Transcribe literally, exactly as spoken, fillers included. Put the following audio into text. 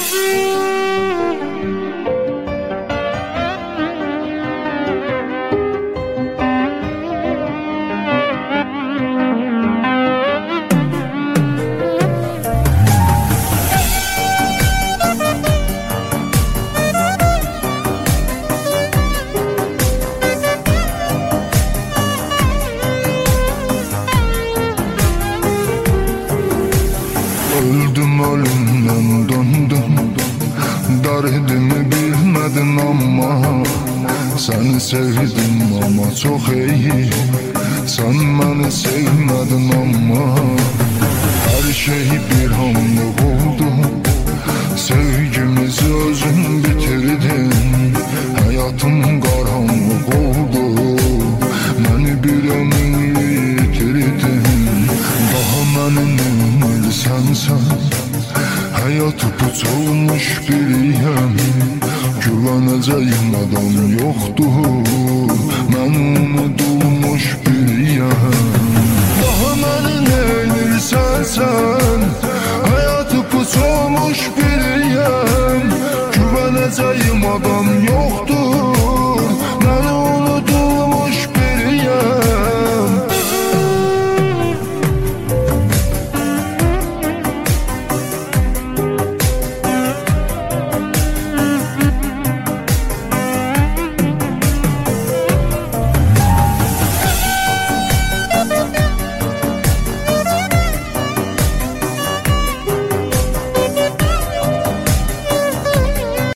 Öldüm ölümden döndüm, derdimi bilmedin ama seni sevdim ama çok iyi. Sen beni sevmedin ama her şey bir anlık oldu. Sevgimizi özün bitirdin, hayatım karanlık oldu. Beni bir ömür yitirdin, daha benim sensen. Hayatı puçulmuş biriyim, güveneceğim adam yoktur. Ben unutulmuş biriyim, daha benim